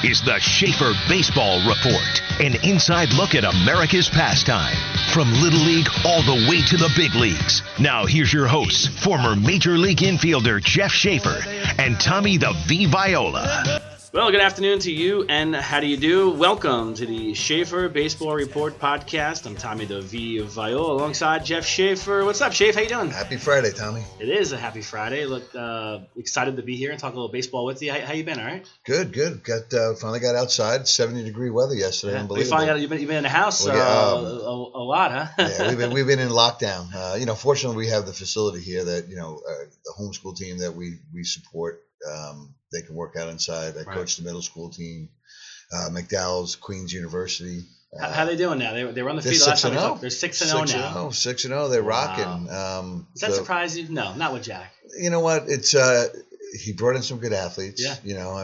is the Schaefer Baseball Report, an inside look at America's pastime. From Little League all the way to the big leagues. Now here's your hosts, former Major League infielder Jeff Schaefer and Tommy the V. Viola. Well, good afternoon to you, and how do you do? Welcome to the Schaefer Baseball Report podcast. I'm Tommy the V. Viola alongside Jeff Schaefer. What's up, Schaefer? How you doing? Happy Friday, Tommy. It is a happy Friday. Look, excited to be here and talk a little baseball with you. How you been? All right? Good. Finally got outside. 70-degree weather yesterday. Yeah, Unbelievable. You've been in the house a lot, huh? Yeah, we've been in lockdown. Fortunately, we have the facility here that the homeschool team that we support. They can work out inside. I coach the middle school team, McDowell's, Queens University. How they doing now? They were on the field last time. They're 6-0 now. 6-0. They're rocking. Does that surprise you? No, not with Jack. You know what? It's he brought in some good athletes. Yeah.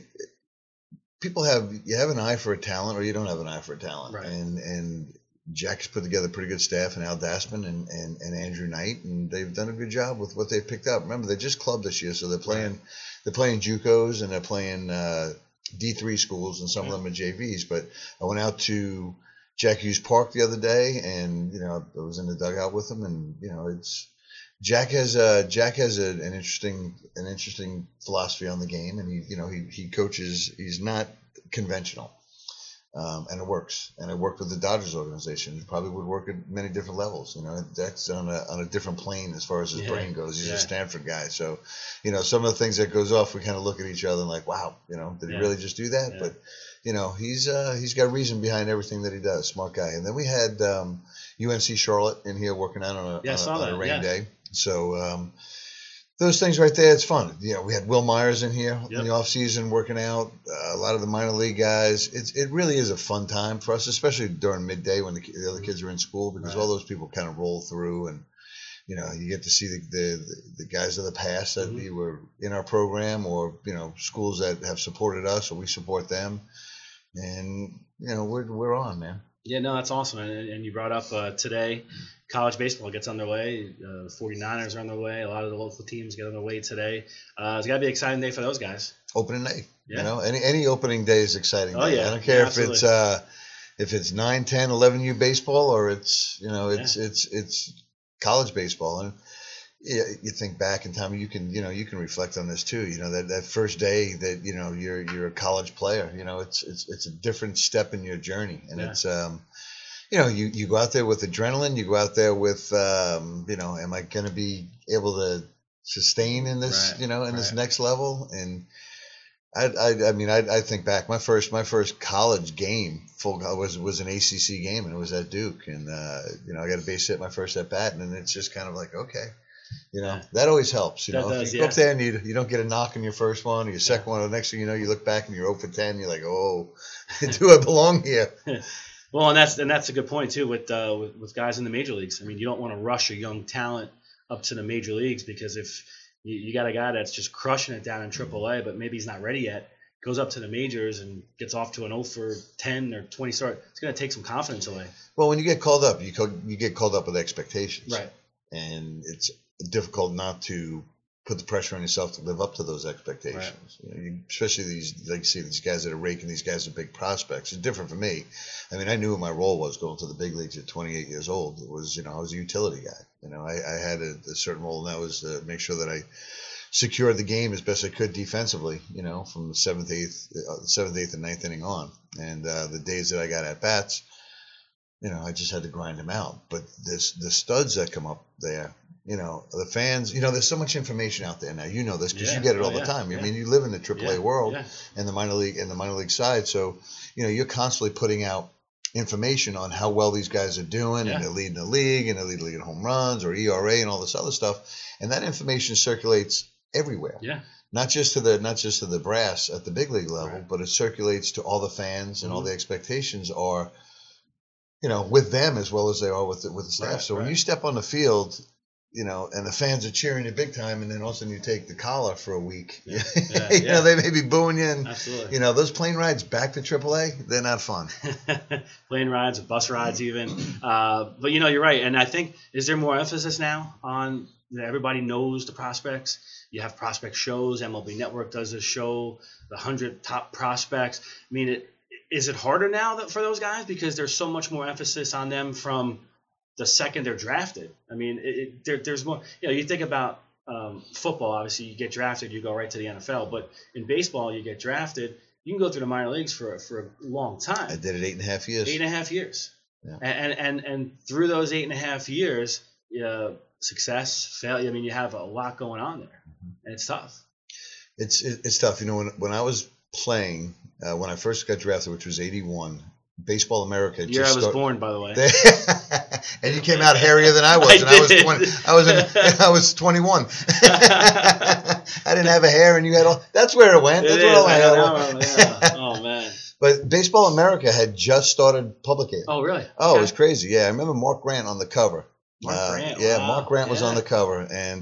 People have an eye for a talent or you don't have an eye for a talent. Right. And Jack's put together a pretty good staff, and Al Dasman and Andrew Knight, and they've done a good job with what they've picked up. Remember, they just clubbed this year, so they're playing JUCOs and they're playing D3 schools, and some of them are JVs. But I went out to Jack Hughes Park the other day, and I was in the dugout with him, and Jack has an interesting philosophy on the game, and he coaches. He's not conventional. And it works. And it worked with the Dodgers organization. It probably would work at many different levels. That's on a different plane as far as his brain goes. He's a Stanford guy. So, some of the things that goes off, we kind of look at each other and like, wow, did he really just do that? Yeah. But, he's got reason behind everything that he does. Smart guy. And then we had UNC Charlotte in here working out on a rain day. So, those things right there, it's fun. We had Will Myers in here in the off season working out. A lot of the minor league guys. It really is a fun time for us, especially during midday when the other kids are in school, because all those people kind of roll through, and you get to see the guys of the past that were in our program, or schools that have supported us or we support them, and we're on, man. Yeah, no, that's awesome. And you brought up today, college baseball gets underway. The 49ers are on their way. A lot of the local teams get on their way today. It's got to be an exciting day for those guys. Opening day. Yeah. Any opening day is exciting. Oh, yeah. I don't care if it's 9, 10, 11U baseball, or it's college baseball. And you think back in time, you can reflect on this too. That first day that you're a college player. It's a different step in your journey, and it's you go out there with adrenaline. You go out there with am I going to be able to sustain in this this next level? And I think back, my first college game was an ACC game, and it was at Duke, and I got a base hit my first at bat, and it's just kind of like, okay. That always helps. If you go up there and you don't get a knock on your first one or your second one, or the next thing you know, you look back and you're 0 for 10. You're like, oh, do I belong here? Well, and that's a good point too with guys in the major leagues. I mean, you don't want to rush a young talent up to the major leagues, because if you got a guy that's just crushing it down in AAA, but maybe he's not ready yet, goes up to the majors and gets off to an 0 for 10 or 20 start, it's going to take some confidence away. Well, when you get called up, you get called up with expectations, right? And it's difficult not to put the pressure on yourself to live up to those expectations. Right. Especially these guys that are raking, these guys are big prospects. It's different for me. I mean, I knew what my role was going to the big leagues at 28 years old. It was, I was a utility guy. I had a certain role, and that was to make sure that I secured the game as best I could defensively, from the seventh, eighth, and ninth inning on. And the days that I got at bats, I just had to grind them out. But the studs that come up there, the fans, there's so much information out there now. You know this because you get it all the time. I mean, you live in the AAA world and the minor league side. So, you're constantly putting out information on how well these guys are doing, and they're leading the league, and they're leading the league in home runs or ERA and all this other stuff. And that information circulates everywhere. Yeah. Not just to the brass at the big league level, but it circulates to all the fans, and all the expectations are, with them as well as they are with the staff. So when you step on the field, and the fans are cheering you big time, and then all of a sudden you take the collar for a week. Yeah. They may be booing you. And, absolutely. Those plane rides back to AAA, they're not fun. Plane rides, bus rides, even. But you're right. And I think, is there more emphasis now on everybody knows the prospects? You have prospect shows. MLB Network does a show, the 100 top prospects. I mean, is it harder now for those guys because there's so much more emphasis on them from the second they're drafted? I mean, there's more. You think about football. Obviously, you get drafted, you go right to the NFL. But in baseball, you get drafted, you can go through the minor leagues for a long time. I did it 8.5 years. 8.5 years. Yeah. And through those 8.5 years, success, failure. I mean, you have a lot going on there, and it's tough. It's tough. When I was playing, when I first got drafted, which was '81. Baseball America. I was born, by the way. And you came out hairier than I was. I was 21. I didn't have a hair, and you had all. That's where it went. That's where all my hair went. Yeah. Oh man. But Baseball America had just started publicating. Oh really? Oh, okay. It was crazy. Yeah, I remember Mark Grant on the cover. Mark Grant. Yeah, wow. Mark Grant was on the cover, and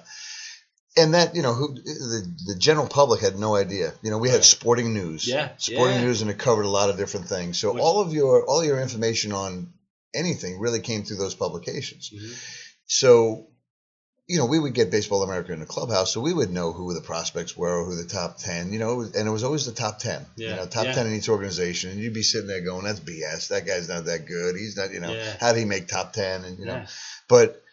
that the general public had no idea. We had Sporting News. Sporting News, and it covered a lot of different things. So all your information on anything really came through those publications. Mm-hmm. So we would get Baseball America in the clubhouse, so we would know who the prospects were, or who the top 10. And it was always the top 10. Top 10 in each organization, and you'd be sitting there going, "That's BS. That guy's not that good. He's not. How did he make top 10?" And but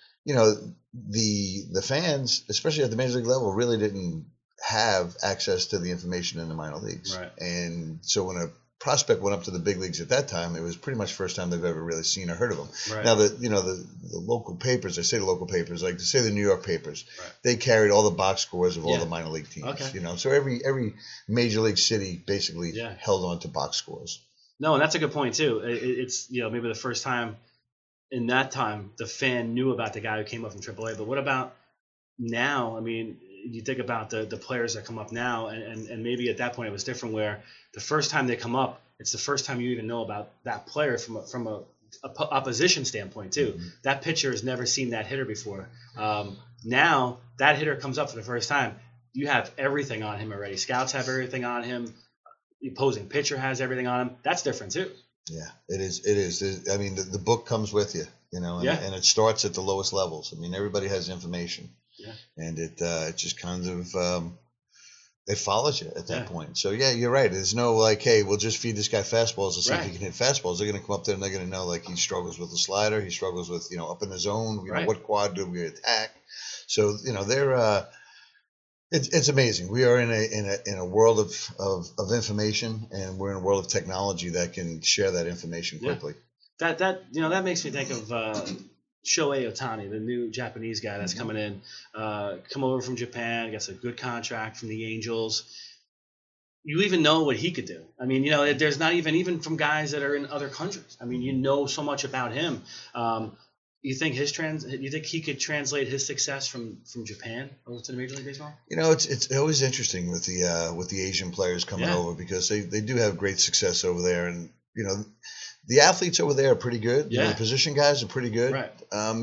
the fans, especially at the major league level, really didn't have access to the information in the minor leagues. Right. And so when a prospect went up to the big leagues at that time, it was pretty much the first time they've ever really seen or heard of them. Right. Now the local papers, I say the local papers, like say the New York papers, right. They carried all the box scores of all the minor league teams. Okay. So every major league city basically held on to box scores. No, and that's a good point too. It's maybe the first time. In that time, the fan knew about the guy who came up from AAA. But what about now? I mean, you think about the players that come up now, and maybe at that point it was different, where the first time they come up, it's the first time you even know about that player from a opposition standpoint too. Mm-hmm. That pitcher has never seen that hitter before. Now that hitter comes up for the first time, you have everything on him already. Scouts have everything on him. The opposing pitcher has everything on him. That's different too. Yeah, it is. I mean, the book comes with you, and it starts at the lowest levels. I mean, everybody has information, and it just kind of it follows you at that point. So yeah, you're right. There's no like, hey, we'll just feed this guy fastballs and see if he can hit fastballs. They're going to come up there and they're going to know like he struggles with the slider, he struggles with up in the zone. What quad do we attack? So they're. It's amazing. We are in a world of information, and we're in a world of technology that can share that information quickly. That makes me think of Shohei Ohtani, the new Japanese guy that's coming in, come over from Japan, gets a good contract from the Angels. You even know what he could do. I mean, there's not even from guys that are in other countries. I mean, so much about him. You think he could translate his success from Japan over to the Major League Baseball? It's always interesting with the Asian players coming over, because they do have great success over there, and the athletes over there are pretty good. Yeah. The position guys are pretty good. Right.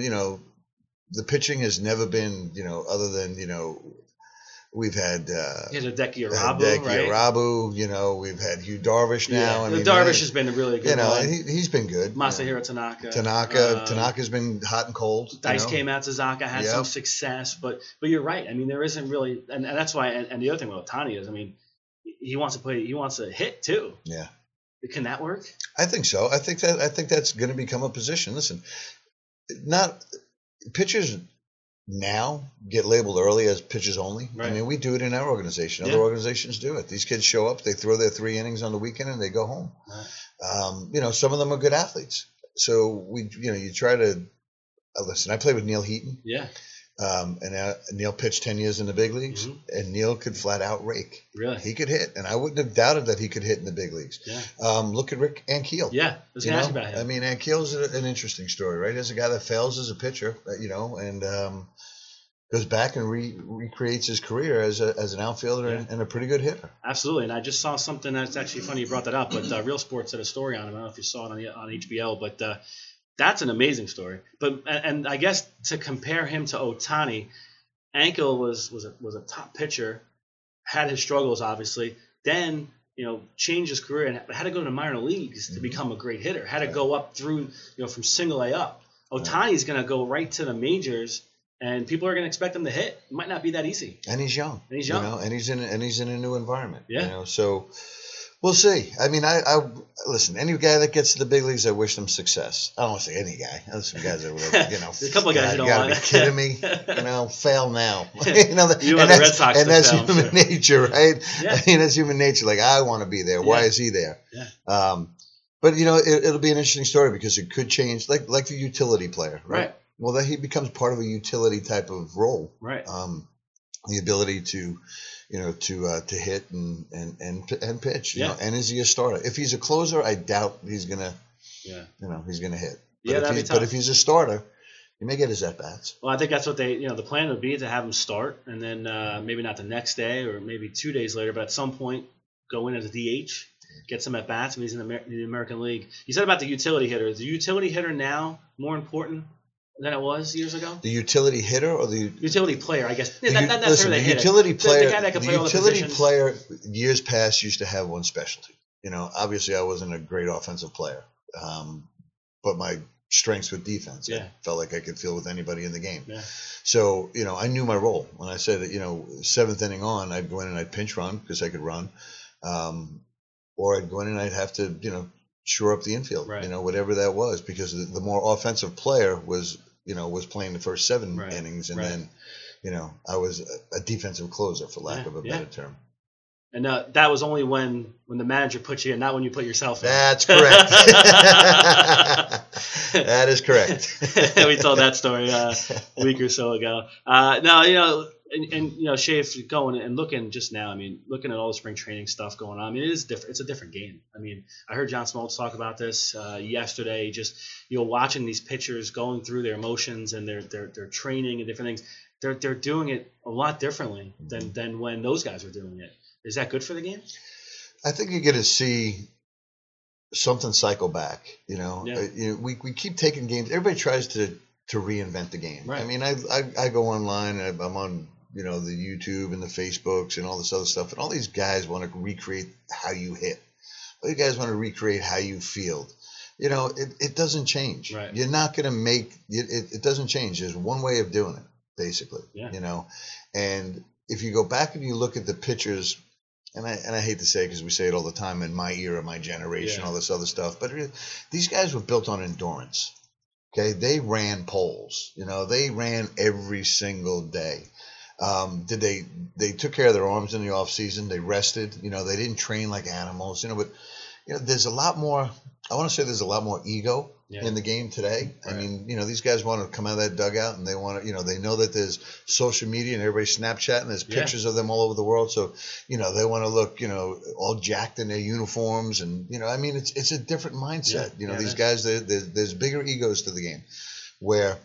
The pitching has never been other than we've had Hideki Arabu, we've had Hugh Darvish now. I mean, Darvish has been a really good one. And he's been good. Masahiro Tanaka. Tanaka's been hot and cold. Daisuke Matsuzaka had some success, but you're right. I mean, there isn't really, and that's why. And the other thing with Ohtani is, I mean, he wants to play. He wants to hit too. Yeah. Can that work? I think so. I think that's going to become a position. Listen, not pitchers now get labeled early as pitchers only. Right. I mean, we do it in our organization. Other organizations do it. These kids show up, they throw their 3 innings on the weekend, and they go home. Right. Some of them are good athletes. So you try to listen. I played with Neil Heaton. Yeah. And Neil pitched 10 years in the big leagues, and Neil could flat out rake. Really? He could hit, and I wouldn't have doubted that he could hit in the big leagues. Yeah. Look at Rick Ankiel. Yeah, I was going to ask about him. I mean, Ankiel's an interesting story, right? As a guy that fails as a pitcher, and goes back and recreates his career as an outfielder and a pretty good hitter. Absolutely, and I just saw something that's actually funny you brought that up, but Real Sports did a story on him. I don't know if you saw it on HBO, but That's an amazing story. But and I guess to compare him to Ohtani, Ankiel was a top pitcher, had his struggles obviously. Then changed his career and had to go to the minor leagues to become a great hitter. Had to go up through from single A up. Ohtani's going to go right to the majors, and people are going to expect him to hit. It might not be that easy. And he's young. And he's young. And he's in a new environment. Yeah. So we'll see. I mean, I listen. Any guy that gets to the big leagues, I wish them success. I don't want to say any guy. There's some guys that would, There's a couple of guys you don't want. want. You gotta be kidding me. Fail now. You want the Red Sox and to that's fail, human nature, right? Yeah. I mean, that's human nature. Like, I want to be there. Why is he there? Yeah. But it'll be an interesting story because it could change, like the utility player, right? Well, that he becomes part of a utility type of role, right? The ability to to hit and pitch, and is he a starter? If he's a closer, I doubt he's gonna, he's gonna hit. But if he's a starter, he may get his at bats. Well, I think that's what the plan would be, to have him start, and then maybe not the next day or maybe 2 days later, but at some point go in as a DH, get some at bats when he's in the American League. You said about the utility hitter. Is the utility hitter now more important than it was years ago? The utility hitter or the utility player, I guess. The utility player years past used to have one specialty. Obviously I wasn't a great offensive player, but my strengths with defense. Yeah. I felt like I could field with anybody in the game. Yeah. So I knew my role. When I said seventh inning on, I'd go in and I'd pinch run because I could run, or I'd go in and I'd have to shore up the infield. Right. Whatever that was, because the more offensive player was playing the first 7 innings, and then, I was a defensive closer, for lack of a better term. And that was only when the manager put you in, not when you put yourself in. That's correct. That is correct. We told that story a week or so ago. Shafe going and looking just now, looking at all the spring training stuff going on, it is different. It's a different game. I heard John Smoltz talk about this yesterday, just, watching these pitchers going through their emotions and their training and different things. They're doing it a lot differently than when those guys were doing it. Is that good for the game? I think you're going to see something cycle back. We keep taking games. Everybody tries to reinvent the game. Right. I go online and I'm on the YouTube and the Facebooks and all this other stuff, and all these guys want to recreate how you hit. All you guys want to recreate how you field. It doesn't change. Right. You're not going to make it. It doesn't change. There's one way of doing it, basically. Yeah. And if you go back and you look at the pitchers. And I hate to say it because we say it all the time, in my era, my generation, all this other stuff. But these guys were built on endurance. Okay, they ran poles. They ran every single day. They took care of their arms in the off season. They rested. They didn't train like animals. But there's a lot more. I want to say there's a lot more ego in the game today. Right. These guys want to come out of that dugout and they want to, they know that there's social media and everybody's Snapchatting. There's pictures of them all over the world. So, they want to look, all jacked in their uniforms. And, it's a different mindset. These guys, there's bigger egos to the game where,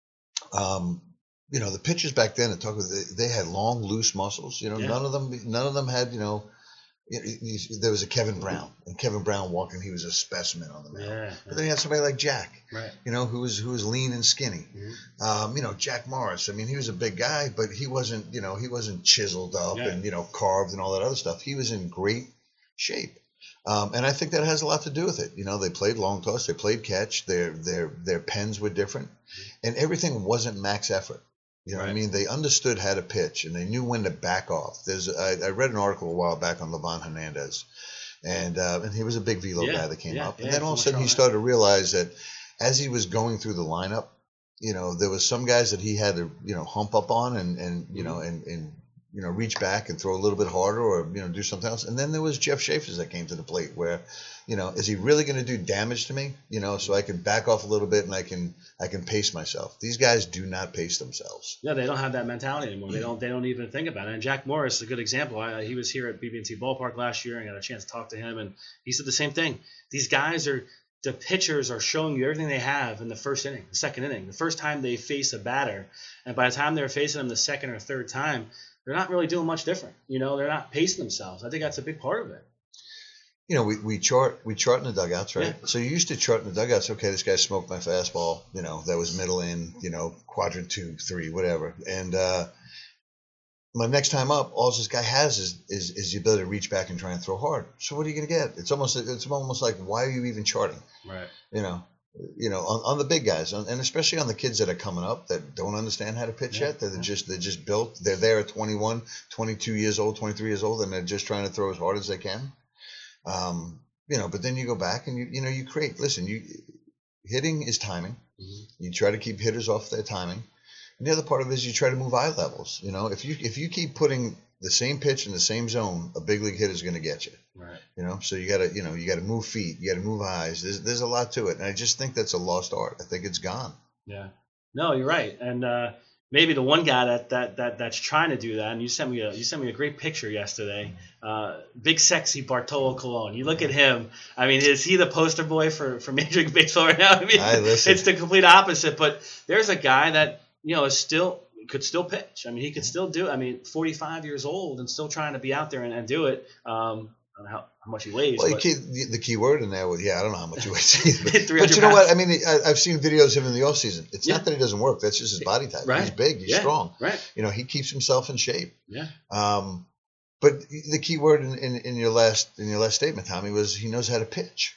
the pitchers back then, they had long, loose muscles. None of them had, there was a Kevin Brown, and Kevin Brown walking, he was a specimen on the mound. Yeah. But then you had somebody like Jack, who was lean and skinny. Mm-hmm. Jack Morris. He was a big guy, but he wasn't chiseled up and carved and all that other stuff. He was in great shape, and I think that has a lot to do with it. They played long toss, they played catch. Their pens were different, and everything wasn't max effort. They understood how to pitch, and they knew when to back off. I read an article a while back on Livan Hernandez, and he was a big velo guy that came up. And then all of a sudden he started to realize that as he was going through the lineup, there was some guys that he had to, hump up on and reach back and throw a little bit harder or, do something else. And then there was Jeff Schaefer that came to the plate where, is he really going to do damage to me? So I can back off a little bit and I can pace myself. These guys do not pace themselves. Yeah, they don't have that mentality anymore. They don't even think about it. And Jack Morris is a good example. He was here at BB&T Ballpark last year and got a chance to talk to him, and he said the same thing. These guys the pitchers are showing you everything they have in the first inning, the second inning, the first time they face a batter, and by the time they're facing them the second or third time, they're not really doing much different. They're not pacing themselves. I think that's a big part of it. we chart in the dugouts, right? Yeah. So you used to chart in the dugouts. Okay, this guy smoked my fastball. That was middle in. Quadrant 2, 3, whatever. And my next time up, all this guy has is the ability to reach back and try and throw hard. So what are you going to get? It's almost like, why are you even charting? Right. On the big guys, and especially on the kids that are coming up that don't understand how to pitch yet. They're just built. They're there at 21, 22 years old, 23 years old, and they're just trying to throw as hard as they can. But then you go back and you create. Listen, hitting is timing. Mm-hmm. You try to keep hitters off their timing. And the other part of it is you try to move eye levels. If you keep putting the same pitch in the same zone, a big league hitter is going to get you. Right. So you got to move feet, you got to move eyes. There's a lot to it, and I just think that's a lost art. I think it's gone. Yeah. No, you're right. And maybe the one guy that's trying to do that, and you sent me a great picture yesterday. Big sexy Bartolo Colon. You look at him. I mean, is he the poster boy for Major League Baseball right now? I mean, it's the complete opposite. But there's a guy that could still pitch. I mean, he could still do it. I mean, 45 years old and still trying to be out there and do it. I don't know how much he weighs. Well, the key word in there was, I don't know how much he weighs. But you know what? I mean, I've seen videos of him in the offseason. It's not that he doesn't work. That's just his body type. Right. He's big. He's strong. Right. He keeps himself in shape. Yeah. But the key word in your last statement, Tommy, was he knows how to pitch.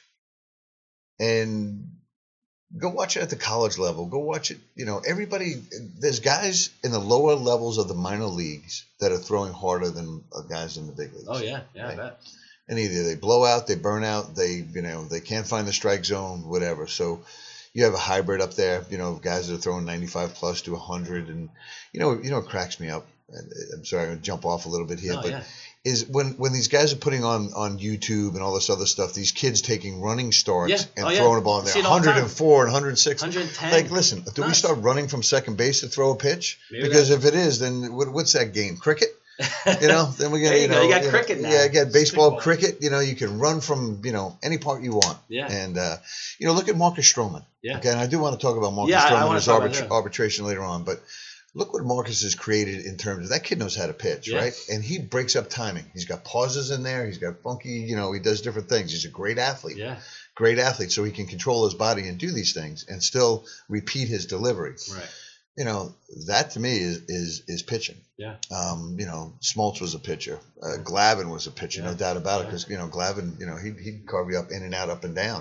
And go watch it at the college level. Go watch it. Everybody. There's guys in the lower levels of the minor leagues that are throwing harder than guys in the big leagues. Oh yeah, right? I bet. And either they blow out, they burn out, they can't find the strike zone, whatever. So you have a hybrid up there. Guys that are throwing 95 plus to 100, and it cracks me up. I'm sorry, I'm gonna jump off a little bit here, is when these guys are putting on YouTube and all this other stuff, these kids taking running starts and throwing a ball in there, 104 and 106. 110. Like, listen, do we start running from second base to throw a pitch? Maybe because if it is, then what's that game? Cricket? Then we got you got cricket now. Yeah, you got baseball, cricket. You can run from any part you want. Yeah. And look at Marcus Stroman. Yeah. Okay, and I do want to talk about Marcus Stroman and his arbitration later on, but look what Marcus has created in terms of that kid knows how to pitch, right? And he breaks up timing. He's got pauses in there. He's got funky. He does different things. He's a great athlete. Yeah. Great athlete, so he can control his body and do these things and still repeat his delivery. Right. That to me is pitching. Yeah. Smoltz was a pitcher. Glavine was a pitcher, no doubt about it. Because Glavine, he'd carve you up in and out, up and down.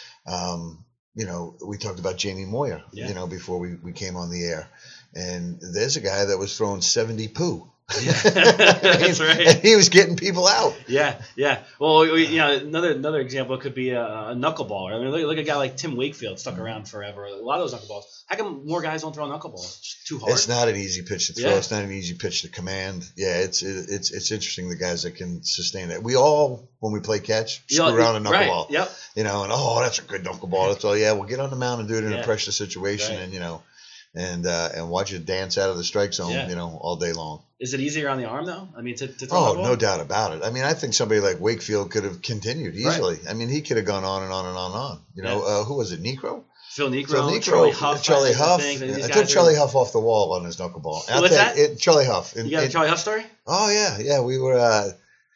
We talked about Jamie Moyer, before we came on the air, and there's a guy that was throwing 70 poo. Yeah. That's right. And he was getting people out. Yeah, yeah. Well, another example could be a knuckleballer. I mean, look at a guy like Tim Wakefield stuck around forever. A lot of those knuckleballs. How come more guys don't throw knuckleballs? It's just too hard. It's not an easy pitch to throw. Yeah. It's not an easy pitch to command. Yeah, it's interesting the guys that can sustain that. We all, when we play catch, screw around a knuckleball. Right. Yep. And that's a good knuckleball. That's all. Yeah, we'll get on the mound and do it in a pressure situation, and watch it dance out of the strike zone, all day long. Is it easier on the arm though? I mean, to throw Oh, the ball? no doubt about it. I mean, I think somebody like Wakefield could have continued easily. Right. I mean, he could have gone on and on and on and on. Who was it? Necro? Phil Necro, Charlie Huff. Charlie Huff. I took Charlie Huff off the wall on his knuckleball. What's that? Charlie Huff. You got a Charlie Huff story? Oh yeah. We were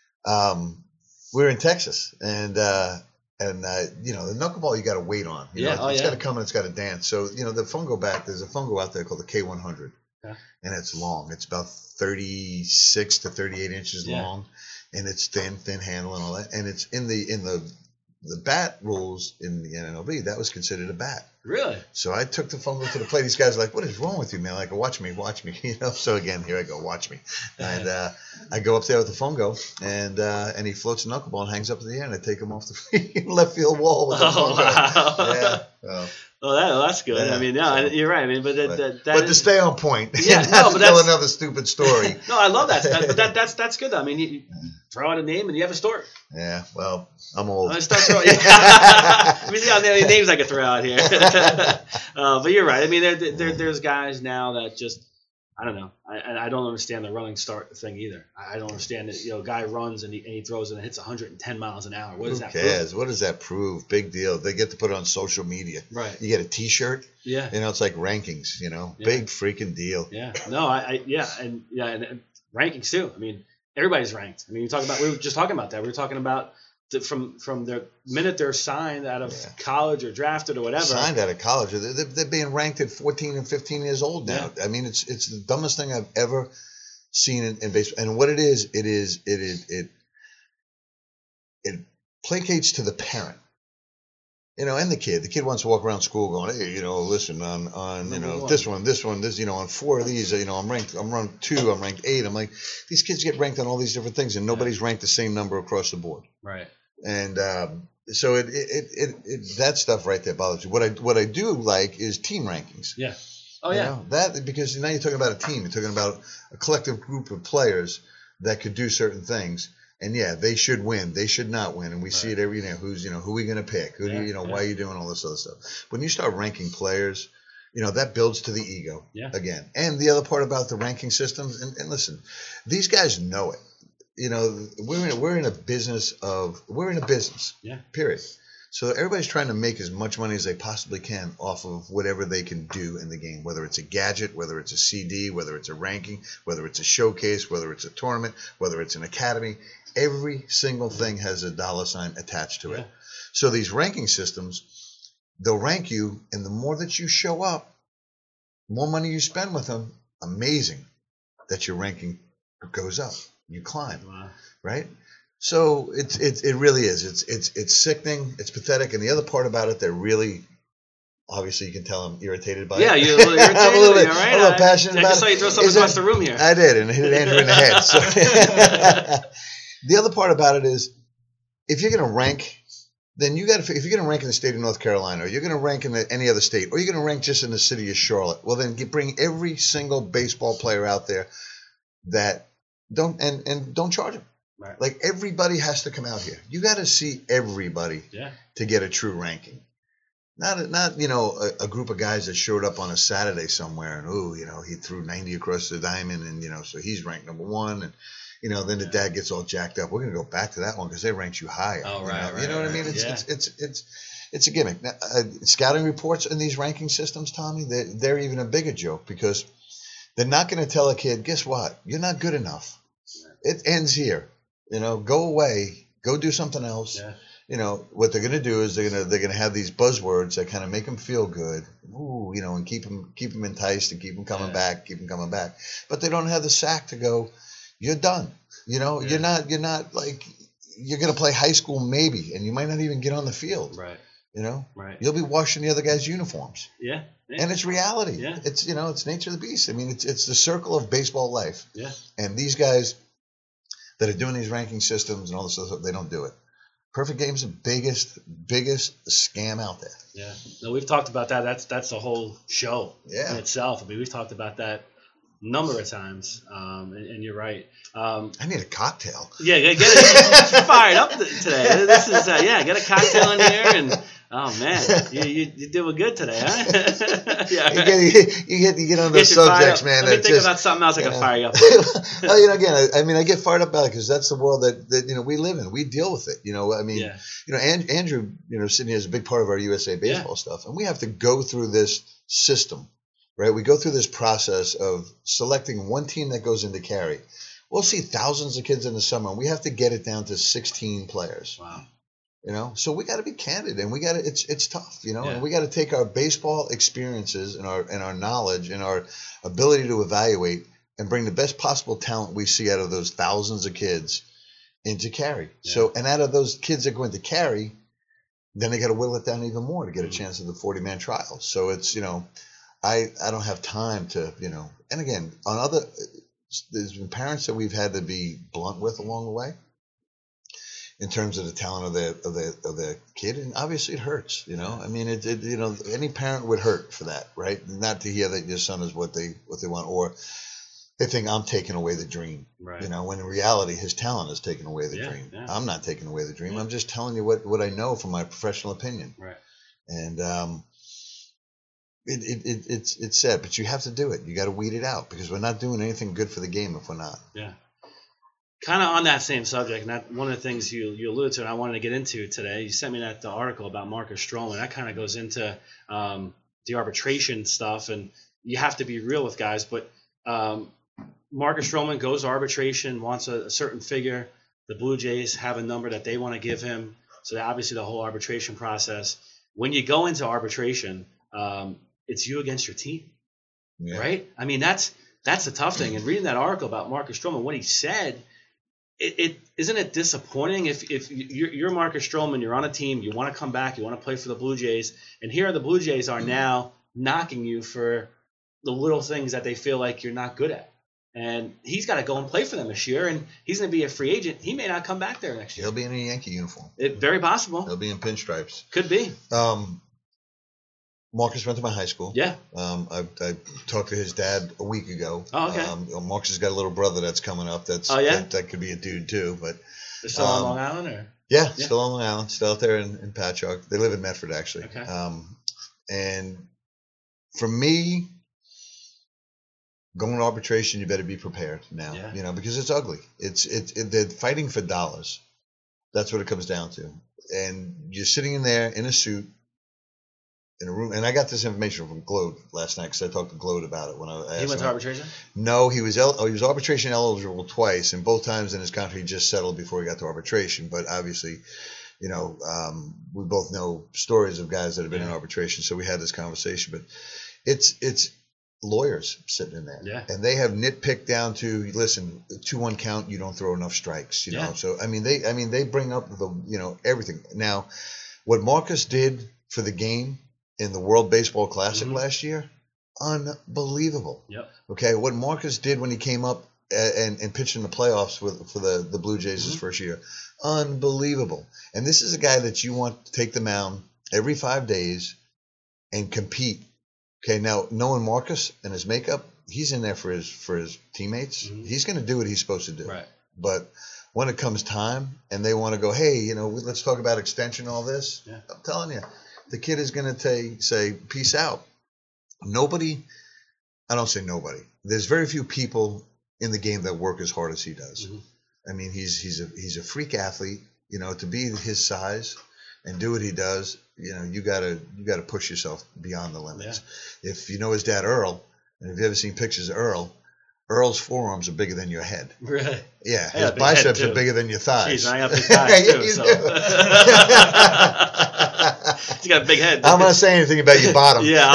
in Texas, and the knuckleball you got to wait on. It's got to come and it's got to dance. So the fungo bat. There's a fungo out there called the K100, and it's long. It's about 36 to 38 inches long, and it's thin handle and all that. And it's in the bat rules in the NLB. That was considered a bat. Really? So I took the fungo to the plate. These guys are like, "What is wrong with you, man?" Like, watch me. So again, here I go, watch me. And I go up there with the fungo, and he floats a knuckleball and hangs up in the air, and I take him off the left field wall with the fungo. Wow. Yeah. Well, that's good. Yeah, I mean, you're right. I mean, but to stay on point, yeah, not to tell another stupid story. No, I love that. But that's good. Though. I mean, you throw out a name and you have a story. Yeah. Well, I'm old. I start throwing. Let me see how many names I can throw out here. But you're right. I mean, there's guys now that just. I don't know. I don't understand the running start thing either. I don't understand that. A guy runs and he throws and it hits 110 miles an hour. What does that prove? What does that prove? Big deal. They get to put it on social media. Right. You get a T-shirt. Yeah. It's like rankings. Big freaking deal. Yeah. No. And rankings too. I mean, everybody's ranked. I mean, we were just talking about that. We were talking about from the minute they're signed out of college or drafted or whatever. Signed out of college, they're being ranked at 14 and 15 years old now. I mean, it's the dumbest thing I've ever seen in baseball. And what it placates to the parent. And the kid. The kid wants to walk around school going, hey, listen, on this one, on 4 of these, I'm ranked 2, I'm ranked 8. I'm like, these kids get ranked on all these different things, and nobody's ranked the same number across the board. Right. And so that stuff right there bothers me. What I do like is team rankings. Yeah. Oh yeah. That because now you're talking about a team. You're talking about a collective group of players that could do certain things. And they should win. They should not win. And we see it every who are we going to pick? Why are you doing all this other stuff? When you start ranking players, that builds to the ego again. And the other part about the ranking systems, and listen, these guys know it. We're in a business. Yeah. Period. So everybody's trying to make as much money as they possibly can off of whatever they can do in the game, whether it's a gadget, whether it's a CD, whether it's a ranking, whether it's a showcase, whether it's a tournament, whether it's an academy. Every single thing has a dollar sign attached to it. So these ranking systems, they'll rank you, and the more that you show up, more money you spend with them, amazing that your ranking goes up. You climb, right? So it really is. It's sickening. It's pathetic. And the other part about it that really, obviously, you can tell I'm irritated by it. Yeah, you're a little irritated. I'm a little bit, right? a little passionate about it. I just saw you throw something across the room here. I did, and it hit Andrew in the head. So the other part about it is, if you're going to rank, then you got to. If you're going to rank in the state of North Carolina, or you're going to rank in any other state, or you're going to rank just in the city of Charlotte, well, then bring every single baseball player out there that don't charge them. Right. Like everybody has to come out here. You got to see everybody to get a true ranking. Not a group of guys that showed up on a Saturday somewhere and he threw 90 across the diamond and so he's ranked number 1 and then the dad gets all jacked up. We're gonna go back to that one because they ranked you higher. Oh right, you know what I mean? It's a gimmick. Now, scouting reports in these ranking systems, Tommy, they're even a bigger joke because they're not going to tell a kid, guess what? You're not good enough. It ends here. Go away, go do something else. Yeah. What they're going to do is they're going to have these buzzwords that kind of make them feel good. Ooh, and keep them enticed and keep them coming back. But they don't have the sack to go, you're done. You're not like you're going to play high school maybe, and you might not even get on the field. Right. Right. You'll be washing the other guys' uniforms. Yeah. And it's reality. Yeah. It's it's nature of the beast. I mean, it's the circle of baseball life. Yeah. And these guys that are doing these ranking systems and all this stuff, they don't do it. Perfect Game's the biggest scam out there. Yeah. No, we've talked about that. That's a whole show in itself. I mean, we've talked about that a number of times, and you're right. I need a cocktail. Yeah, get it fired up today. This is get a cocktail in here, and oh man, you're doing good today, huh? you get on those subjects, man. Let me think about something else I can fire you up. Well, again, I get fired up about it because that's the world that we live in. We deal with it. Andrew, sitting here is a big part of our USA baseball stuff, and we have to go through this system. Right, we go through this process of selecting one team that goes into carry. We'll see thousands of kids in the summer, and we have to get it down to 16 players. Wow. So we got to be candid, and we got to. It's tough, and we got to take our baseball experiences and our knowledge and our ability to evaluate and bring the best possible talent we see out of those thousands of kids into carry. Yeah. So, and out of those kids that go into carry, then they got to whittle it down even more to get a chance at the 40-man trials. So it's I don't have time to, and again, there's been parents that we've had to be blunt with along the way in terms of the talent of the kid. And obviously it hurts, I mean, any parent would hurt for that, right? Not to hear that your son is what they want, or they think I'm taking away the dream, right. When in reality his talent is taking away the dream. Yeah. I'm not taking away the dream. I'm just telling you what I know from my professional opinion. Right. And, It's sad, but you have to do it. You got to weed it out because we're not doing anything good for the game if we're not. Yeah. Kind of on that same subject, and that one of the things you alluded to, and I wanted to get into today. You sent me the article about Marcus Stroman. That kind of goes into the arbitration stuff, and you have to be real with guys. But Marcus Stroman goes to arbitration, wants a certain figure. The Blue Jays have a number that they want to give him. So obviously the whole arbitration process. When you go into arbitration, it's you against your team, right? I mean, that's the tough thing. And reading that article about Marcus Stroman, what he said, isn't it disappointing if you're Marcus Stroman, you're on a team, you want to come back, you want to play for the Blue Jays, and here the Blue Jays are now knocking you for the little things that they feel like you're not good at. And he's got to go and play for them this year, and he's going to be a free agent. He may not come back there next year. He'll be in a Yankee uniform. Very possible. He'll be in pinstripes. Could be. Marcus went to my high school. Yeah. I talked to his dad a week ago. Oh, okay. Marcus has got a little brother that's coming up. That could be a dude too. But they're still on Long Island, or? Yeah, still on Long Island, still out there in Patchogue. They live in Medford actually. Okay. And for me, going to arbitration, you better be prepared now. Yeah. Because it's ugly. They're fighting for dollars. That's what it comes down to. And you're sitting in there in a suit, in a room. And I got this information from Glode last night because I talked to Glode about it when I asked him. He went to arbitration? No, he was arbitration eligible twice, and both times in his country he just settled before he got to arbitration. But obviously, we both know stories of guys that have been in arbitration, so we had this conversation. But it's lawyers sitting in there, and they have nitpicked down to, listen, 2-1 count, you don't throw enough strikes, you know. So they bring up the everything. Now, what Marcus did for the game in the World Baseball Classic last year, unbelievable. Yep. Okay, what Marcus did when he came up and pitched in the playoffs for the Blue Jays his first year, unbelievable. And this is a guy that you want to take the mound every 5 days and compete. Okay, now knowing Marcus and his makeup, he's in there for his teammates. He's going to do what he's supposed to do. Right. But when it comes time and they want to go, hey, let's talk about extension, all this. Yeah. I'm telling you, the kid is going to say, peace out. I don't say nobody. There's very few people in the game that work as hard as he does. I mean, he's a freak athlete. To be his size and do what he does, you gotta push yourself beyond the limits. Yeah. If you know his dad Earl, and if you ever seen pictures of Earl's forearms are bigger than your head. Really? Yeah, his biceps are bigger than your thighs. Jeez, I got big thighs too. So. He's got a big head. I'm not saying anything about your bottom. Yeah,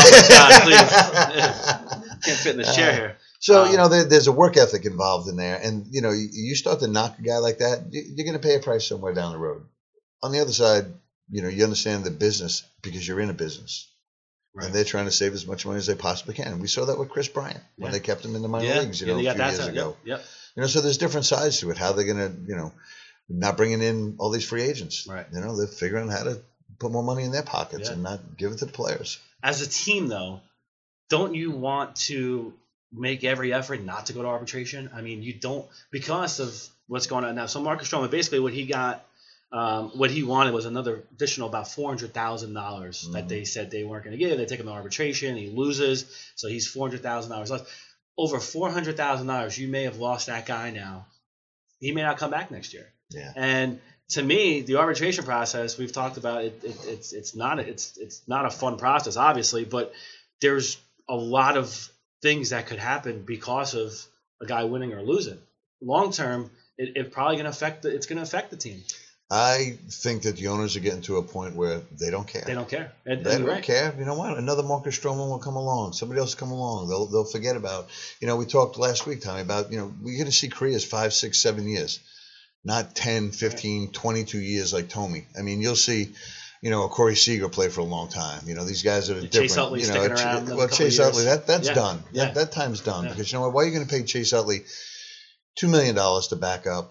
please. Can't fit in this chair here. So, there's a work ethic involved in there. And, you start to knock a guy like that, you're going to pay a price somewhere down the road. On the other side, you understand the business because you're in a business. Right. And they're trying to save as much money as they possibly can. We saw that with Chris Bryant when they kept him in the minor leagues, a few years ago. Yep. So there's different sides to it. How they're going to, not bringing in all these free agents. Right. They're figuring out how to put more money in their pockets and not give it to the players. As a team, though, don't you want to make every effort not to go to arbitration? I mean, you don't, because of what's going on now. So Marcus Stroman, basically what he got, what he wanted was another additional about $400,000 that they said they weren't going to give. They take him to arbitration. He loses, so he's $400,000 less. Over $400,000, you may have lost that guy now. He may not come back next year. Yeah. And to me, the arbitration process we've talked about, it's not a fun process, obviously, but there's a lot of things that could happen because of a guy winning or losing. Long term, it's probably going to affect the team. I think that the owners are getting to a point where they don't care. They don't care. They don't care. You know what? Another Marcus Stroman will come along. Somebody else will come along. They'll forget about. We talked last week, Tommy, about we're going to see careers 5, 6, 7 years, not 10, 15, 22 years like Tommy. I mean, you'll see. Corey Seager played for a long time. These guys are different. Chase Utley sticking around. Well, Chase Utley, that's done. Yeah. That time's done because why are you going to pay Chase Utley $2 million to back up,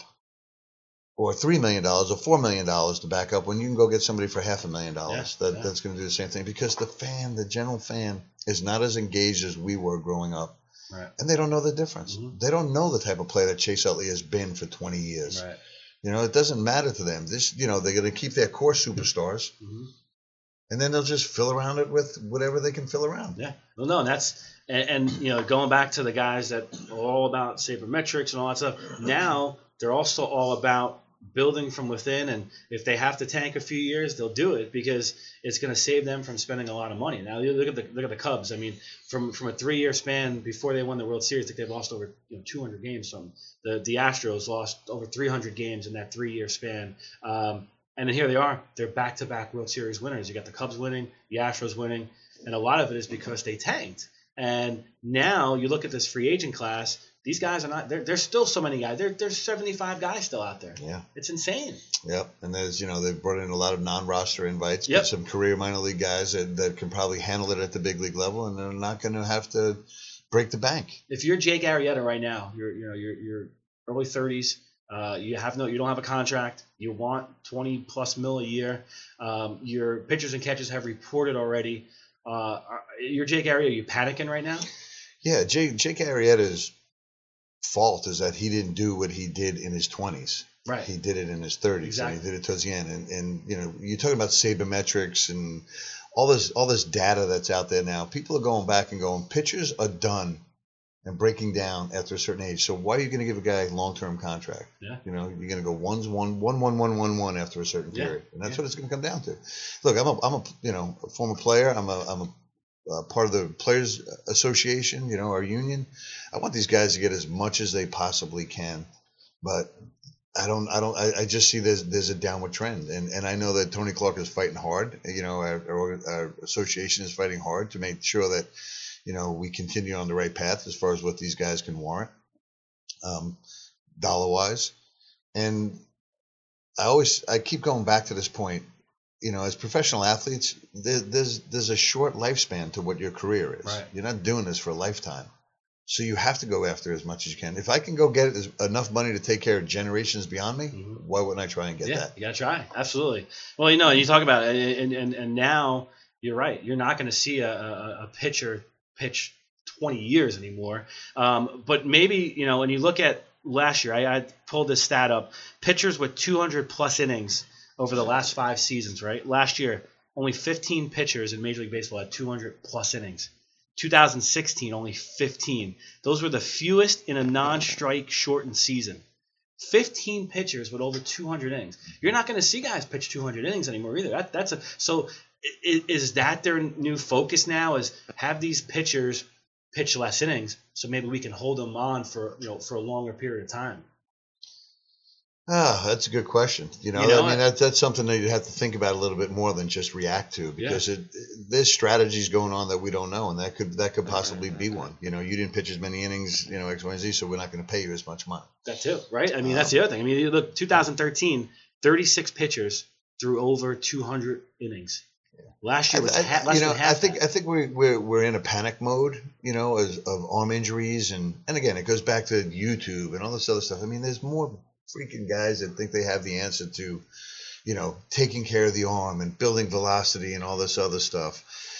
or $3 million or $4 million to back up when you can go get somebody for $500,000 that's going to do the same thing? Because the general fan, is not as engaged as we were growing up, right? And they don't know the difference. They don't know the type of player that Chase Utley has been for 20 years. Right. It doesn't matter to them. They're going to keep their core superstars, and then they'll just fill around it with whatever they can fill around. Yeah. Well, no, and going back to the guys that are all about sabermetrics and all that stuff. Now they're also all about building from within, and if they have to tank a few years, they'll do it because it's going to save them from spending a lot of money. Now you look at the Cubs. I mean, from a 3-year span before they won the World Series, I think they've lost over 200 games. From the Astros lost over 300 games in that 3-year span. And then here they are. They're back-to-back World Series winners. You got the Cubs winning, the Astros winning, and a lot of it is because they tanked. And now you look at this free agent class. These guys are not. There's still so many guys. There's 75 guys still out there. Yeah, it's insane. Yep, and there's they've brought in a lot of non-roster invites, yep. But some career minor league guys that can probably handle it at the big league level, and they're not going to have to break the bank. If you're Jake Arrieta right now, you're early 30s. You don't have a contract. You want $20+ million a year. Your pitchers and catchers have reported already. You're Jake Arrieta. Are you panicking right now? Yeah, Jake Arrieta's fault is that he didn't do what he did in his 20s. Right. He did it in his 30s. Exactly. And he did it towards the end. And you're talking about sabermetrics and all this data that's out there now. People are going back and going, pitchers are done and breaking down after a certain age. So why are you going to give a guy a long-term contract? Yeah. You're going to go 1-1 after a certain period, and that's what it's going to come down to. Look, I'm a former player. I'm a part of the Players Association. Our union. I want these guys to get as much as they possibly can, but I just see there's a downward trend, and I know that Tony Clark is fighting hard. Our association is fighting hard to make sure that we continue on the right path as far as what these guys can warrant, dollar-wise. And I keep going back to this point. As professional athletes, there's a short lifespan to what your career is. Right. You're not doing this for a lifetime, so you have to go after as much as you can. If I can go get enough money to take care of generations beyond me, why wouldn't I try and get that? You gotta try, absolutely. Well, and you talk about it, and now you're right. You're not going to see a pitcher pitch 20 years anymore. But maybe, when you look at last year, I pulled this stat up. Pitchers with 200+ innings over the last 5 seasons, right? Last year, only 15 pitchers in Major League Baseball had 200+ innings. 2016, only 15. Those were the fewest in a non-strike shortened season. 15 pitchers with over 200 innings. You're not going to see guys pitch 200 innings anymore either. So is that their new focus now? Is have these pitchers pitch less innings, so maybe we can hold them on for a longer period of time? That's a good question. That's something that you have to think about a little bit more than just react to, because there's strategies going on that we don't know, and that could possibly be one. You didn't pitch as many innings, X, Y, and Z, so we're not going to pay you as much money. That too, right? I mean, that's the other thing. I mean, you look 2013, 36 pitchers threw over 200 innings. Last year was less than half. I think we're in a panic mode, of arm injuries, and again, it goes back to YouTube and all this other stuff. I mean, there's more freaking guys that think they have the answer to, taking care of the arm and building velocity and all this other stuff.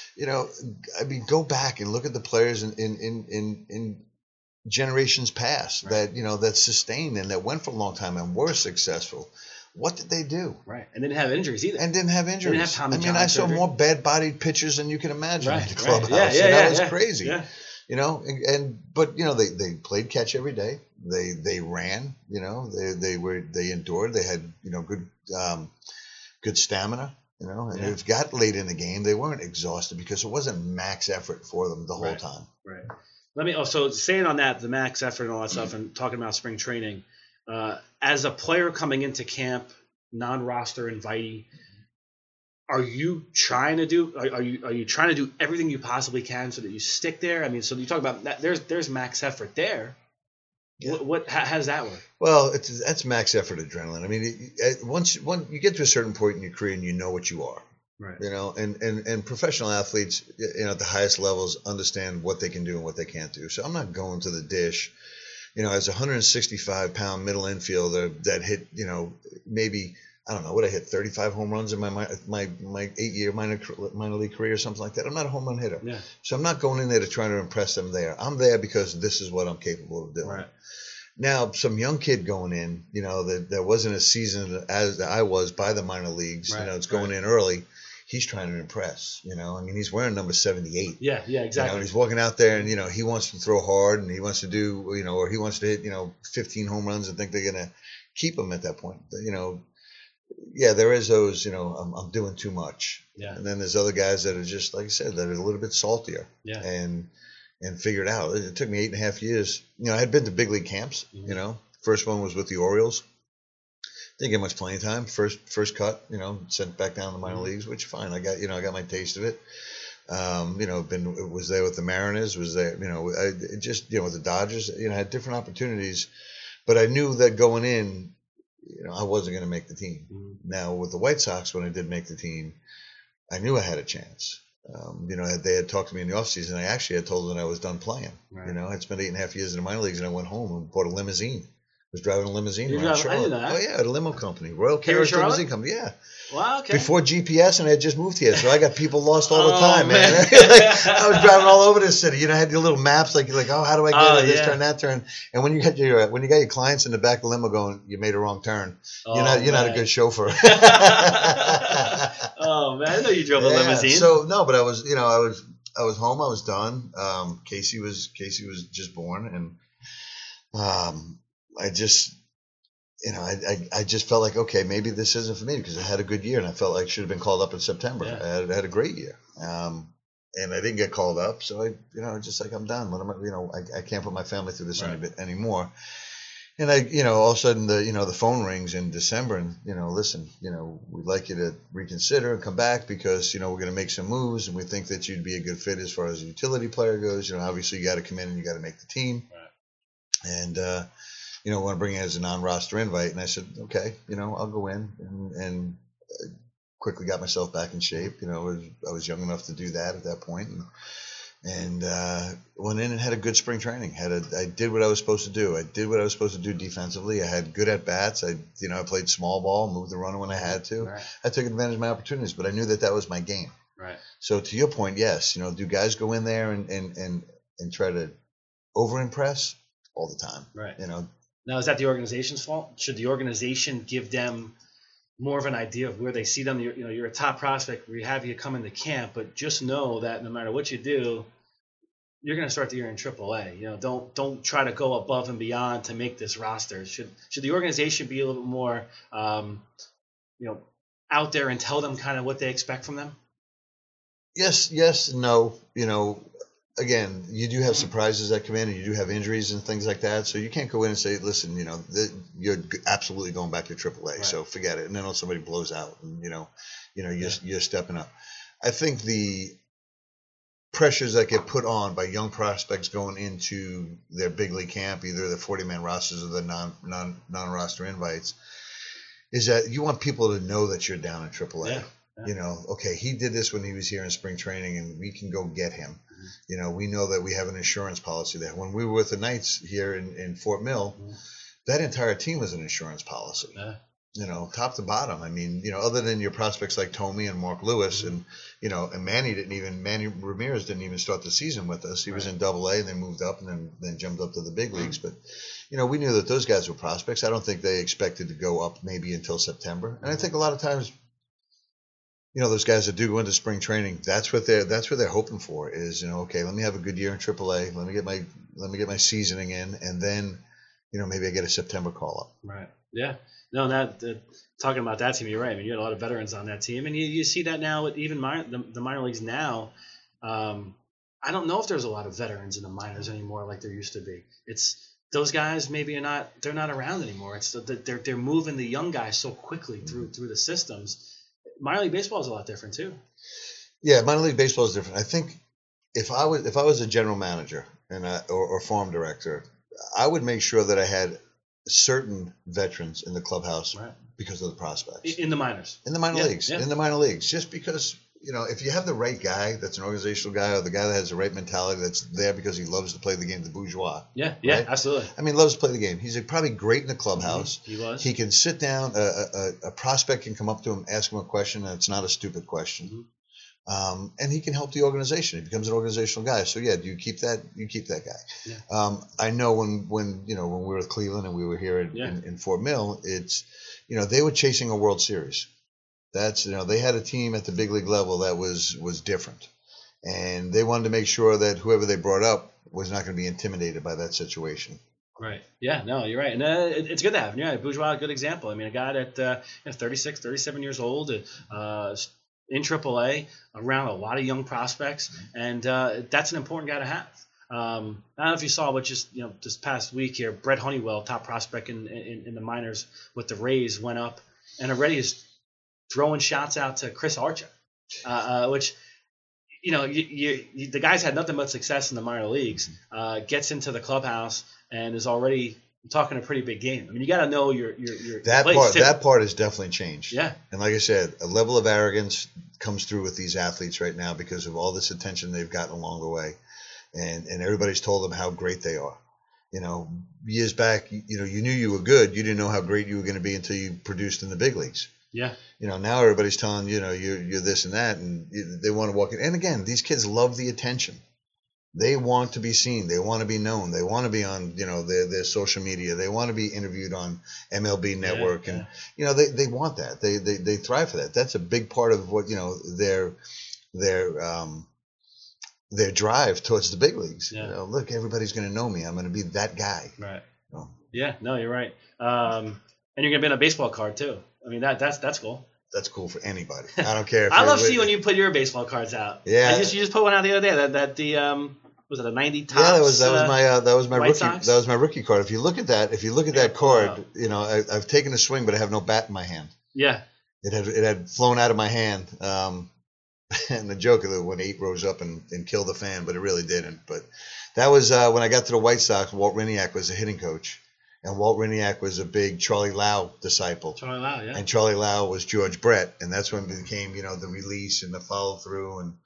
Go back and look at the players in generations past, right, that sustained and that went for a long time and were successful. What did they do? Right, and didn't have injuries either. Didn't have I saw more bad-bodied pitchers than you can imagine in the clubhouse. Right. That was crazy. Yeah. But they played catch every day. They ran. They endured. They had good stamina. And if it got late in the game, they weren't exhausted because it wasn't max effort for them the whole time. Right. Let me also saying on that, the max effort and all that stuff, and talking about spring training. As a player coming into camp, non-roster invitee, are you trying to do everything you possibly can so that you stick there? I mean, so you talk about that. There's max effort there. Yeah. How does that work? Well, that's max effort adrenaline. I mean, once you get to a certain point in your career and you know what you are, right? And professional athletes, at the highest levels understand what they can do and what they can't do. So I'm not going to the dish. As a 165-pound middle infielder that hit, maybe, I don't know, what I hit 35 home runs in my 8-year minor league career or something like that. I'm not a home run hitter. Yeah. So I'm not going in there to try to impress them there. I'm there because this is what I'm capable of doing. Right. Now, some young kid going in, that wasn't as seasoned as I was by the minor leagues, right. It's going in early. He's trying to impress, I mean, he's wearing number 78. Yeah, exactly. He's walking out there and, he wants to throw hard and he wants to do, or he wants to hit, 15 home runs and think they're going to, keep them at that point. Yeah, there is those, I'm doing too much. Yeah. And then there's other guys that are just, like I said, that are a little bit saltier. Yeah. And figured out. It took me 8.5 years. I had been to big league camps, First one was with the Orioles. Didn't get much playing time. First cut, sent back down to the minor leagues, which fine. I got my taste of it. Was there with the Mariners, was there, I just, with the Dodgers, had different opportunities, but I knew that going in, I wasn't going to make the team. Now with the White Sox, when I did make the team, I knew I had a chance. They had talked to me in the offseason. I actually had told them that I was done playing. Right. I'd spent 8.5 years in the minor leagues, and I went home and bought a limousine. Was driving a limousine around Charlotte. I didn't know that. Oh yeah, at a limo company, Royal Carriage Limousine Company. Yeah. Wow. Okay. Before GPS, and I had just moved here, so I got people lost all the time, man. I was driving all over the city. I had your little maps, like how do I get this turn, that turn? And when you got your clients in the back of the limo going, you made a wrong turn. You're not a good chauffeur. Oh man, I didn't know you drove a limousine. So no, but I was home. I was done. Casey was just born, and I just, I just felt like, okay, maybe this isn't for me, because I had a good year and I felt like I should have been called up in September. Yeah. I had a great year. And I didn't get called up. So I just like, I'm done. I can't put my family through this anymore. And all of a sudden the phone rings in December, and, listen, we'd like you to reconsider and come back, because, we're going to make some moves, and we think that you'd be a good fit as far as a utility player goes. Obviously you got to come in and you got to make the team. Right. And, want to bring it as a non-roster invite. And I said, okay, I'll go in, and quickly got myself back in shape. I was young enough to do that at that point. And went in and had a good spring training. I did what I was supposed to do. I did what I was supposed to do defensively. I had good at-bats. I played small ball, moved the runner when I had to. Right. I took advantage of my opportunities, but I knew that was my game. Right. So to your point, yes, do guys go in there and try to over-impress? All the time. Right. Now, is that the organization's fault? Should the organization give them more of an idea of where they see them? You're a top prospect. We have you come into camp, but just know that no matter what you do, you're going to start the year in AAA. Don't try to go above and beyond to make this roster. Should the organization be a little bit more, out there and tell them kind of what they expect from them? Yes, no. Again, you do have surprises that come in, and you do have injuries and things like that. So you can't go in and say, listen, you're absolutely going back to AAA. Right. So forget it. And then somebody blows out, and you're stepping up. I think the pressures that get put on by young prospects going into their big league camp, either the 40-man rosters or the non-roster invites, is that you want people to know that you're down in AAA. Yeah. Okay, he did this when he was here in spring training, and we can go get him. We know that we have an insurance policy there. When we were with the Knights here in Fort Mill, that entire team was an insurance policy. Top to bottom. I mean, other than your prospects like Tommy and Mark Lewis, and Manny Ramirez didn't even start the season with us. He was in AA, and then moved up, and then jumped up to the big leagues. But we knew that those guys were prospects. I don't think they expected to go up maybe until September. And I think a lot of times, those guys that do go into spring training, that's what they're hoping for is, okay, let me have a good year in AAA. Let me get my seasoning in, and then, maybe I get a September call up. Right. Yeah. No, talking about that team, you're right. I mean, you had a lot of veterans on that team, and you see that now with even the minor leagues now. I don't know if there's a lot of veterans in the minors anymore like there used to be. It's those guys maybe they're not around anymore. It's they're moving the young guys so quickly through the systems. Minor league baseball is a lot different too. Yeah, minor league baseball is different. I think if I was a general manager or farm director, I would make sure that I had certain veterans in the clubhouse because of the prospects in the minors, in the minor leagues, just because if you have the right guy that's an organizational guy, or the guy that has the right mentality that's there because he loves to play the game, the bourgeois. Yeah, absolutely. I mean, loves to play the game. He's probably great in the clubhouse. He was. He can sit down. A prospect can come up to him, ask him a question, and it's not a stupid question. And he can help the organization. He becomes an organizational guy. So yeah, do you keep that? You keep that guy. Yeah. I know when we were with Cleveland and we were here in Fort Mill, it's they were chasing a World Series. That's they had a team at the big league level that was different, and they wanted to make sure that whoever they brought up was not going to be intimidated by that situation. Right. Yeah, no, you're right. And it's good to have. Yeah, Bourgeois, a good example. I mean, a guy that 36, 37 years old, in AAA, around a lot of young prospects, and that's an important guy to have. I don't know if you saw, but just this past week here, Brett Honeywell, top prospect in the minors with the Rays, went up and already is throwing shots out to Chris Archer, which the guy's had nothing but success in the minor leagues. Gets into the clubhouse and is already talking a pretty big game. I mean, you got to know your that part has definitely changed. Yeah. And like I said, a level of arrogance comes through with these athletes right now because of all this attention they've gotten along the way, and everybody's told them how great they are. Years back, you knew you were good. You didn't know how great you were going to be until you produced in the big leagues. Yeah. Now everybody's telling you're this and that, and they want to walk in. And again, these kids love the attention. They want to be seen. They want to be known. They want to be on their social media. They want to be interviewed on MLB Network, and they want that. They thrive for that. That's a big part of what their drive towards the big leagues. Yeah. Look, everybody's going to know me. I'm going to be that guy. Right. Yeah. No, you're right. And you're going to be in a baseball card too. I mean, that's cool. That's cool for anybody. I don't care. I love seeing when you put your baseball cards out. Yeah. You just put one out the other day. That the was it a 90 Topps? Yeah, that was my White rookie. Sox? That was my rookie card. If you look at that card, I've taken a swing, but I have no bat in my hand. Yeah. It had flown out of my hand. And the joke of it when 8 rose up and killed the fan, but it really didn't. But that was when I got to the White Sox. Walt Riniak was the hitting coach. And Walt Riniak was a big Charlie Lau disciple. Charlie Lau, yeah. And Charlie Lau was George Brett, and that's when it became, the release and the follow through, and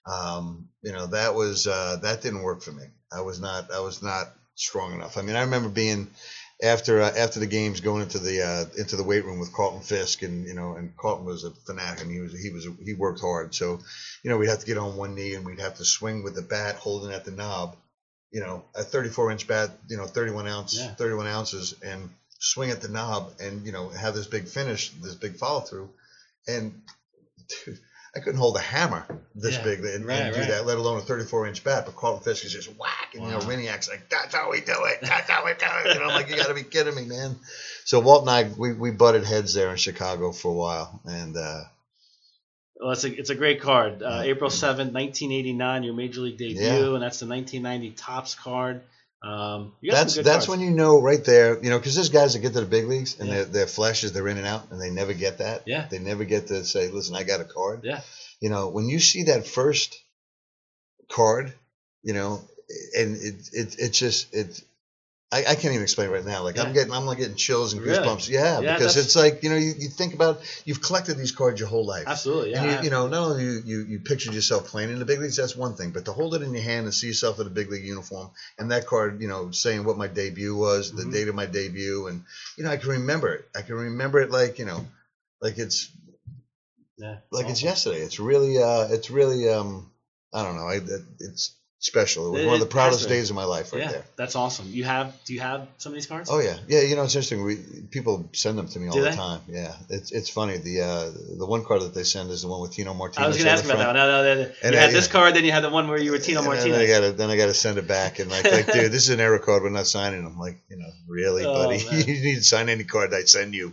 that didn't work for me. I was not strong enough. I mean, I remember being after the games going into the weight room with Carlton Fisk, and Carlton was a fanatic. I mean, he worked hard, so we'd have to get on one knee and we'd have to swing with the bat holding at the knob. A 34-inch bat, 31 ounces, and swing at the knob and, have this big finish, this big follow through. And dude, I couldn't hold a hammer this big and do that, let alone a 34-inch bat. But Carlton Fisk is just whack. And, Riniak's like, that's how we do it. That's how we do it. And I'm like, you got to be kidding me, man. So Walt and I, we butted heads there in Chicago for a while. And, well, it's a great card. April 7th, 1989, your major league debut, and that's the 1990 Topps card. That's when you know right there, because there's guys that get to the big leagues and their flashes, they're in and out, and they never get that. Yeah. They never get to say, listen, I got a card. Yeah. When you see that first card, and I can't even explain it right now. Like I'm like getting chills and goosebumps. Really? Yeah, because it's like you think about you've collected these cards your whole life. Absolutely, yeah. And not only you pictured yourself playing in the big leagues, that's one thing, but to hold it in your hand and see yourself in a big league uniform and that card, saying what my debut was, the date of my debut, and I can remember it. I can remember it like it's it's yesterday. It's really I don't know. It's special. It was one of the proudest days of my life right there. That's awesome. Do you have some of these cards? Oh yeah. It's interesting. People send them to me all the time. Yeah. It's funny. The one card that they send is the one with Tino Martinez. I was going to ask about that. No. You had this card, then you had the one where you were Tino Martinez. Then I got to send it back and like dude, this is an error card. We're not signing them. Like, really, buddy? Man. You need to sign any card I send you.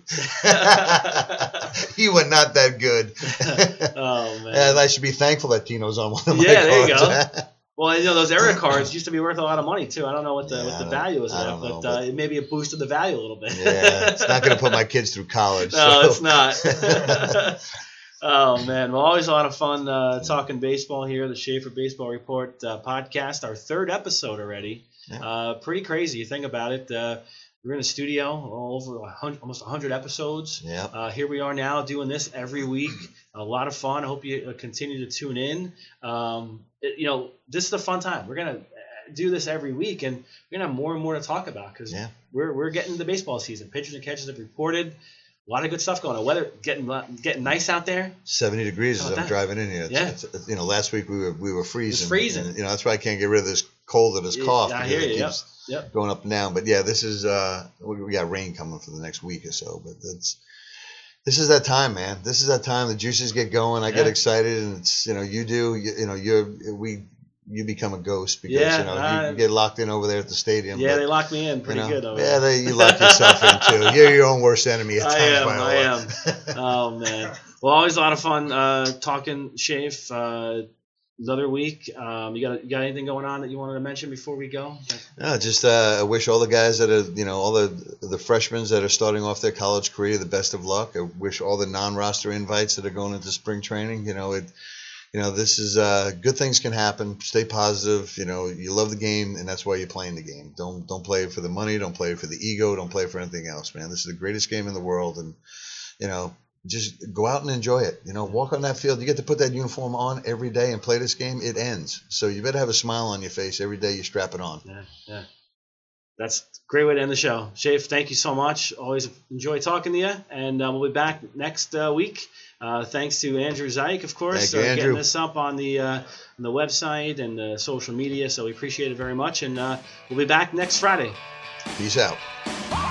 You were not that good. Oh man. And I should be thankful that Tino's on one of my cards. There you go. Well, those error cards used to be worth a lot of money too. I don't know what the value is of it, but maybe it boosted the value a little bit. Yeah, it's not going to put my kids through college. No, it's not. Oh man, well, always a lot of fun talking baseball here. The Schaefer Baseball Report podcast, our 3rd episode already. Yeah. Pretty crazy. You think about it. We're in a studio, over almost 100 episodes. Yeah. Here we are now doing this every week. A lot of fun. I hope you continue to tune in. This is a fun time. We're going to do this every week, and we're going to have more and more to talk about because we're getting into baseball season. Pitchers and catchers have reported. A lot of good stuff going on. Weather getting nice out there. 70 degrees as I'm driving in here. It's, last week we were freezing. It's freezing. And, that's why I can't get rid of this cold or this cough. I hear you. Yep. Going up and down. But yeah, this is we got rain coming for the next week or so. But this is that time, man. This is that time. The juices get going. I get excited, and it's you do. you become a ghost because you get locked in over there at the stadium. Yeah, they locked me in pretty good. You lock yourself in too. You're your own worst enemy at times. I am. Oh man. Well, always a lot of fun talking, Shafe. Another week. You got anything going on that you wanted to mention before we go? No, just I wish all the guys that are, all the freshmen that are starting off their college career the best of luck. I wish all the non-roster invites that are going into spring training. This is good things can happen. Stay positive. You love the game, and that's why you're playing the game. Don't play it for the money. Don't play it for the ego. Don't play it for anything else, man. This is the greatest game in the world, and just go out and enjoy it. Walk on that field. You get to put that uniform on every day and play this game. It ends. So you better have a smile on your face every day you strap it on. Yeah. That's a great way to end the show. Shafe, thank you so much. Always enjoy talking to you. And we'll be back next week. Thanks to Andrew Zeich, of course, for getting this up on the website and the social media. So we appreciate it very much. And we'll be back next Friday. Peace out.